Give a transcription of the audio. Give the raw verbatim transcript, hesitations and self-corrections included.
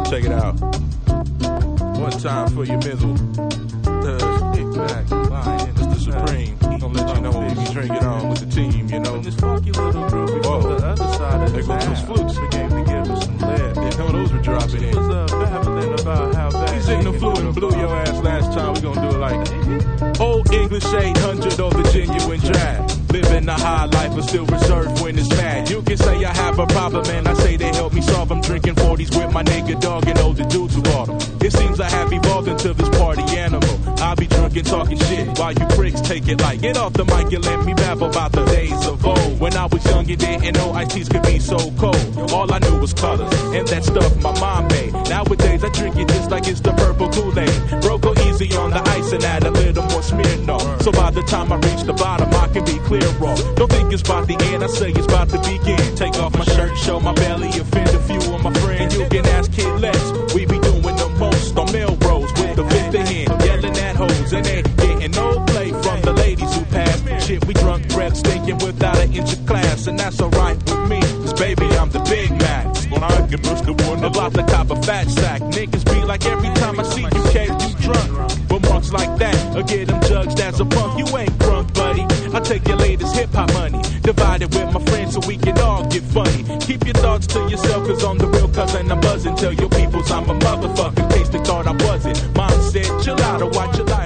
Check it out. One time for your middle. Uh, Big Mac, Mister Supreme. Gonna let you know if you drink it on with the team, you know. This funky little groovy from the other side of the there goes those town. flutes. Began to give us some lead. You know those were dropping in. Was uh, babbling about how bad We signal fluid and blew your ass last time. We gonna do it like that. Old English eight hundred or the genuine draft. Living a high life but still reserved when it's mad. You can say I have a problem and I say they help me solve them. Drinking forties with my nigga dog and older dudes who bought them. It seems I have evolved into this party animal. I'll be drunk and talking shit while you pricks take it light. Get off the mic and let me babble about the days of old. When I was young and didn't know iced teas could be so cold. All I knew was colors and that stuff my mom made. Nowadays I drink it just like it's the purple Kool-Aid. Bro, go easy on the ice and add a little more Smirnoff. So by the time I reach the bottom I can be clear off. Don't think it's about the end, I say it's about to begin. Take off my shirt, show my belly, offend a few of my friends. And you can ask Kid Les, we be doing the most on Melrose with the fifth in hand, yelling at hoes. And they getting no play from the ladies who pass. Shit, we drunk, breath stinking without an inch of class. And that's alright with me, cause baby, I'm the Big Mac. When I get bust the one about the cop a fat sack. Niggas be like every time I see you, K, you drunk. But marks like that, or get them judged as a punk. You ain't drunk, buddy. I take your latest hip hop money, divide it with my friends so we can all get funny. Keep your thoughts to yourself, cause I'm the real cousin. I'm buzzing. Tell your peoples I'm a motherfucker, in case they thought I wasn't. Mom said, chill out or watch your life.